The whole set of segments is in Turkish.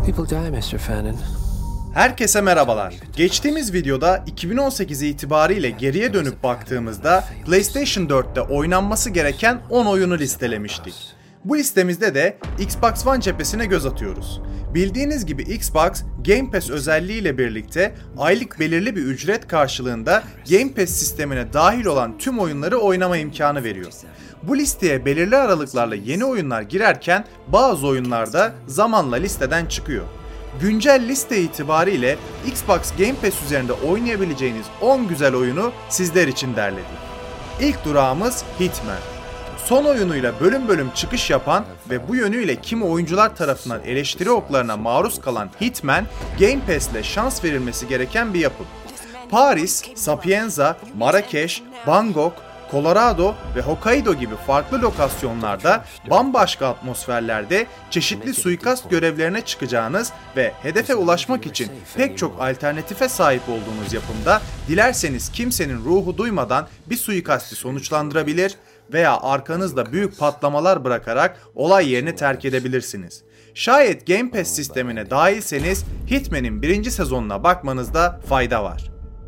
People die, Mr. Fannin. Herkese merhabalar. Geçtiğimiz videoda 2018 itibariyle geriye dönüp baktığımızda PlayStation 4'te oynanması gereken 10 oyunu listelemiştik. Bu listemizde de Xbox One cephesine göz atıyoruz. Bildiğiniz gibi Xbox, Game Pass özelliğiyle birlikte aylık belirli bir ücret karşılığında Game Pass sistemine dahil olan tüm oyunları oynama imkanı veriyor. Bu listeye belirli aralıklarla yeni oyunlar girerken bazı oyunlar da zamanla listeden çıkıyor. Güncel liste itibariyle Xbox Game Pass üzerinde oynayabileceğiniz 10 güzel oyunu sizler için derledik. İlk durağımız Hitman. Son oyunuyla bölüm bölüm çıkış yapan ve bu yönüyle kimi oyuncular tarafından eleştiri oklarına maruz kalan Hitman, Game Pass ile şans verilmesi gereken bir yapım. Paris, Sapienza, Marrakeş, Bangkok, Colorado ve Hokkaido gibi farklı lokasyonlarda bambaşka atmosferlerde çeşitli suikast görevlerine çıkacağınız ve hedefe ulaşmak için pek çok alternatife sahip olduğunuz yapımda dilerseniz kimsenin ruhu duymadan bir suikasti sonuçlandırabilir veya arkanızda büyük patlamalar bırakarak olay yerini terk edebilirsiniz. Şayet Game Pass sistemine dahilseniz Hitman'in 1. sezonuna bakmanızda fayda var.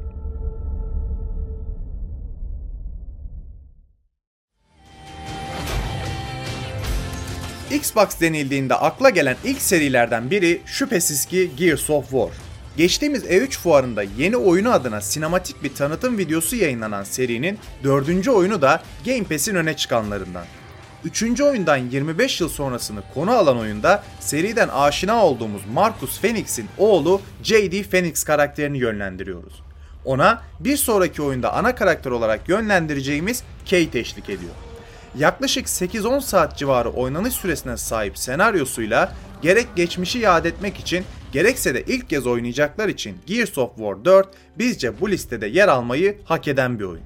Xbox denildiğinde akla gelen ilk serilerden biri şüphesiz ki Gears of War. Geçtiğimiz E3 fuarında yeni oyunu adına sinematik bir tanıtım videosu yayınlanan serinin 4. oyunu da Game Pass'in öne çıkanlarından. 3. oyundan 25 yıl sonrasını konu alan oyunda seriden aşina olduğumuz Marcus Phoenix'in oğlu J.D. Phoenix karakterini yönlendiriyoruz. Ona bir sonraki oyunda ana karakter olarak yönlendireceğimiz Kate eşlik ediyor. Yaklaşık 8-10 saat civarı oynanış süresine sahip senaryosuyla gerek geçmişi yad etmek için gerekse de ilk kez oynayacaklar için Gears of War 4 bizce bu listede yer almayı hak eden bir oyun.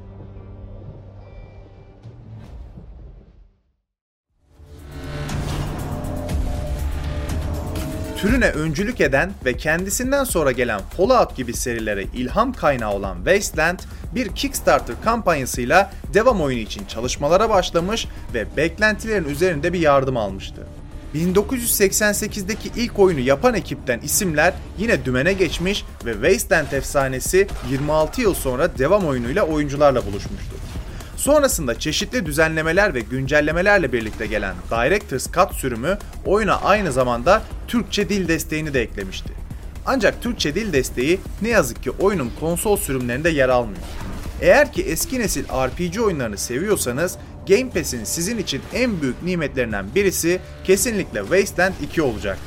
Türüne öncülük eden ve kendisinden sonra gelen Fallout gibi serilere ilham kaynağı olan Wasteland, bir Kickstarter kampanyasıyla devam oyunu için çalışmalara başlamış ve beklentilerin üzerinde bir yardım almıştı. 1988'deki ilk oyunu yapan ekipten isimler yine dümene geçmiş ve Wasteland efsanesi 26 yıl sonra devam oyunuyla oyuncularla buluşmuştu. Sonrasında çeşitli düzenlemeler ve güncellemelerle birlikte gelen Director's Cut sürümü oyuna aynı zamanda Türkçe dil desteğini de eklemişti. Ancak Türkçe dil desteği ne yazık ki oyunun konsol sürümlerinde yer almıyor. Eğer ki eski nesil RPG oyunlarını seviyorsanız Game Pass'in sizin için en büyük nimetlerinden birisi kesinlikle Wasteland 2 olacaktır.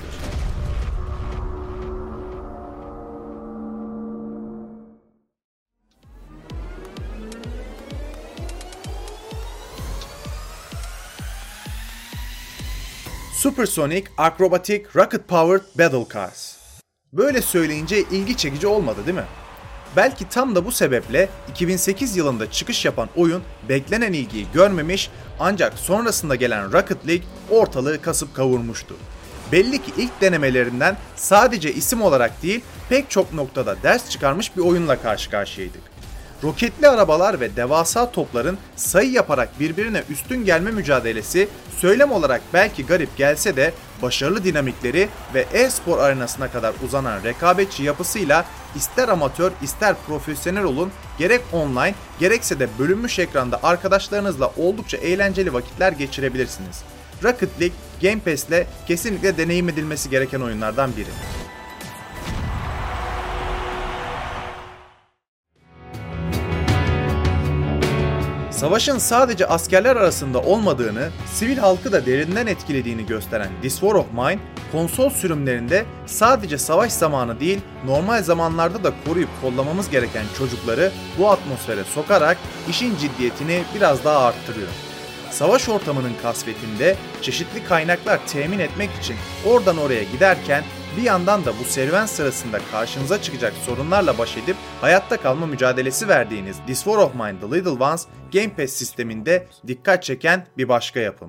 Supersonic Acrobatic Rocket Powered Battle Cars. Böyle söyleyince ilgi çekici olmadı değil mi? Belki tam da bu sebeple 2008 yılında çıkış yapan oyun beklenen ilgiyi görmemiş ancak sonrasında gelen Rocket League ortalığı kasıp kavurmuştu. Belli ki ilk denemelerinden sadece isim olarak değil pek çok noktada ders çıkarmış bir oyunla karşı karşıyaydık. Roketli arabalar ve devasa topların sayı yaparak birbirine üstün gelme mücadelesi söylem olarak belki garip gelse de başarılı dinamikleri ve e-spor arenasına kadar uzanan rekabetçi yapısıyla ister amatör ister profesyonel olun gerek online gerekse de bölünmüş ekranda arkadaşlarınızla oldukça eğlenceli vakitler geçirebilirsiniz. Rocket League Game Pass ile kesinlikle deneyim edilmesi gereken oyunlardan biri. Savaşın sadece askerler arasında olmadığını, sivil halkı da derinden etkilediğini gösteren This War of Mine, konsol sürümlerinde sadece savaş zamanı değil, normal zamanlarda da koruyup kollamamız gereken çocukları bu atmosfere sokarak işin ciddiyetini biraz daha arttırıyor. Savaş ortamının kasvetinde çeşitli kaynaklar temin etmek için oradan oraya giderken bir yandan da bu serüven sırasında karşınıza çıkacak sorunlarla baş edip hayatta kalma mücadelesi verdiğiniz This War of Mine The Little Ones Game Pass sisteminde dikkat çeken bir başka yapım.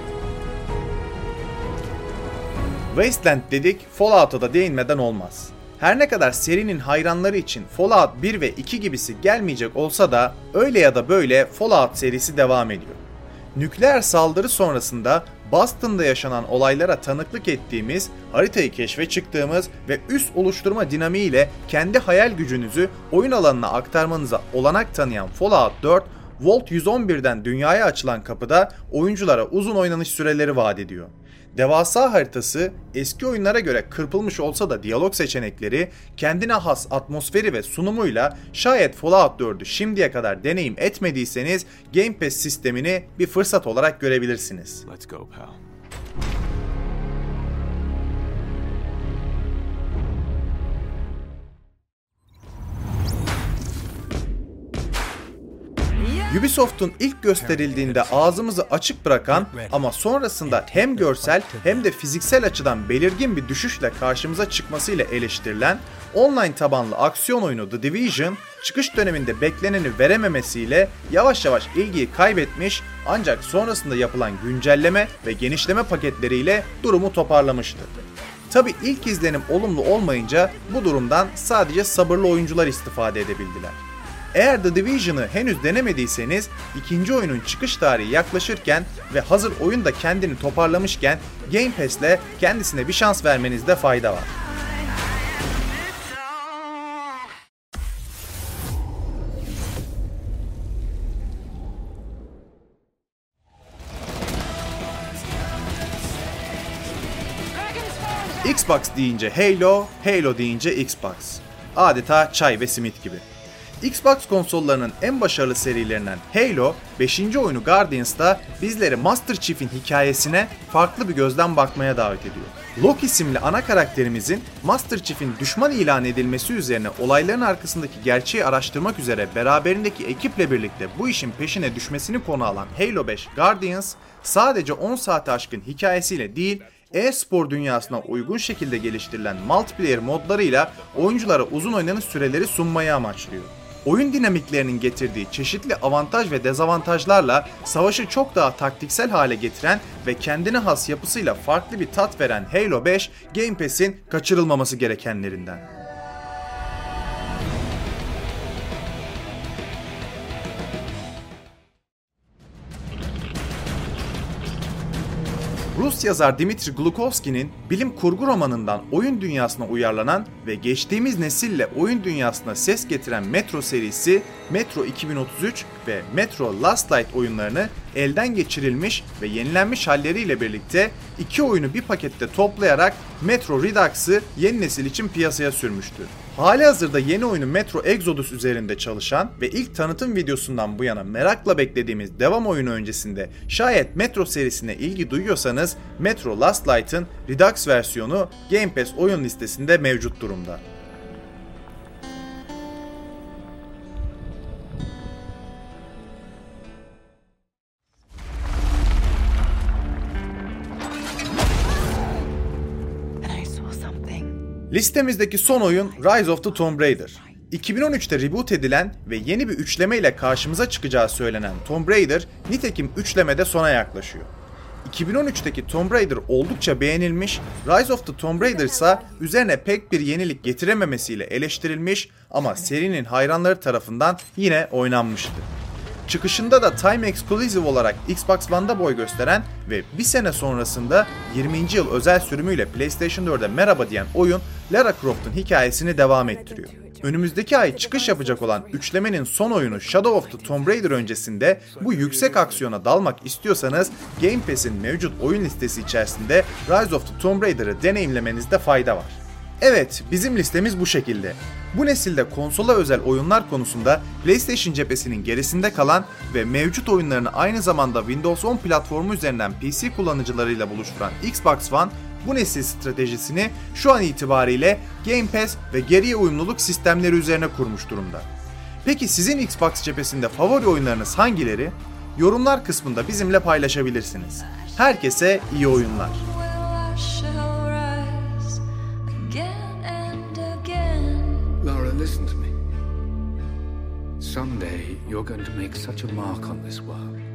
Wasteland dedik, Fallout'a da değinmeden olmaz. Her ne kadar serinin hayranları için Fallout 1 ve 2 gibisi gelmeyecek olsa da öyle ya da böyle Fallout serisi devam ediyor. Nükleer saldırı sonrasında Boston'da yaşanan olaylara tanıklık ettiğimiz, haritayı keşfe çıktığımız ve üs oluşturma dinamiğiyle kendi hayal gücünüzü oyun alanına aktarmanıza olanak tanıyan Fallout 4, Vault 111'den dünyaya açılan kapıda oyunculara uzun oynanış süreleri vaat ediyor. Devasa haritası eski oyunlara göre kırpılmış olsa da diyalog seçenekleri, kendine has atmosferi ve sunumuyla şayet Fallout 4'ü şimdiye kadar deneyim etmediyseniz Game Pass sistemini bir fırsat olarak görebilirsiniz. Let's go, pal. Ubisoft'un ilk gösterildiğinde ağzımızı açık bırakan ama sonrasında hem görsel hem de fiziksel açıdan belirgin bir düşüşle karşımıza çıkmasıyla eleştirilen online tabanlı aksiyon oyunu The Division, çıkış döneminde bekleneni verememesiyle yavaş yavaş ilgiyi kaybetmiş ancak sonrasında yapılan güncelleme ve genişleme paketleriyle durumu toparlamıştı. Tabi ilk izlenim olumlu olmayınca bu durumdan sadece sabırlı oyuncular istifade edebildiler. Eğer The Division'ı henüz denemediyseniz, ikinci oyunun çıkış tarihi yaklaşırken ve hazır oyun da kendini toparlamışken Game Pass'le kendisine bir şans vermenizde fayda var. Xbox deyince Halo, Halo deyince Xbox. Adeta çay ve simit gibi. Xbox konsollarının en başarılı serilerinden Halo, 5. oyunu Guardians'ta bizleri Master Chief'in hikayesine farklı bir gözden bakmaya davet ediyor. Locke isimli ana karakterimizin Master Chief'in düşman ilan edilmesi üzerine olayların arkasındaki gerçeği araştırmak üzere beraberindeki ekiple birlikte bu işin peşine düşmesini konu alan Halo 5 Guardians, sadece 10 saate aşkın hikayesiyle değil, e-spor dünyasına uygun şekilde geliştirilen multiplayer modlarıyla oyunculara uzun oynanış süreleri sunmayı amaçlıyor. Oyun dinamiklerinin getirdiği çeşitli avantaj ve dezavantajlarla savaşı çok daha taktiksel hale getiren ve kendine has yapısıyla farklı bir tat veren Halo 5, Game Pass'in kaçırılmaması gerekenlerinden. Rus yazar Dmitri Glukhovski'nin bilim kurgu romanından oyun dünyasına uyarlanan ve geçtiğimiz nesille oyun dünyasına ses getiren Metro serisi, Metro 2033 ve Metro Last Light oyunlarını elden geçirilmiş ve yenilenmiş halleriyle birlikte iki oyunu bir pakette toplayarak Metro Redux'ı yeni nesil için piyasaya sürmüştü. Halihazırda yeni oyunu Metro Exodus üzerinde çalışan ve ilk tanıtım videosundan bu yana merakla beklediğimiz devam oyunu öncesinde şayet Metro serisine ilgi duyuyorsanız Metro Last Light'ın Redux versiyonu Game Pass oyun listesinde mevcut durumda. Listemizdeki son oyun Rise of the Tomb Raider. 2013'te reboot edilen ve yeni bir üçleme ile karşımıza çıkacağı söylenen Tomb Raider, nitekim üçlemede sona yaklaşıyor. 2013'teki Tomb Raider oldukça beğenilmiş, Rise of the Tomb Raider ise üzerine pek bir yenilik getirememesiyle eleştirilmiş ama serinin hayranları tarafından yine oynanmıştı. Çıkışında da Time Exclusive olarak Xbox One'da boy gösteren ve bir sene sonrasında 20. yıl özel sürümüyle PlayStation 4'e merhaba diyen oyun, Lara Croft'un hikayesini devam ettiriyor. Önümüzdeki ay çıkış yapacak olan üçlemenin son oyunu Shadow of the Tomb Raider öncesinde bu yüksek aksiyona dalmak istiyorsanız Game Pass'in mevcut oyun listesi içerisinde Rise of the Tomb Raider'ı deneyimlemenizde fayda var. Evet, bizim listemiz bu şekilde. Bu nesilde konsola özel oyunlar konusunda PlayStation cephesinin gerisinde kalan ve mevcut oyunlarını aynı zamanda Windows 10 platformu üzerinden PC kullanıcılarıyla buluşturan Xbox One, bu nesil stratejisini şu an itibariyle Game Pass ve geriye uyumluluk sistemleri üzerine kurmuş durumda. Peki sizin Xbox cephesinde favori oyunlarınız hangileri? Yorumlar kısmında bizimle paylaşabilirsiniz. Herkese iyi oyunlar. Laura, listen to me. Someday you're going to make such a mark on this world.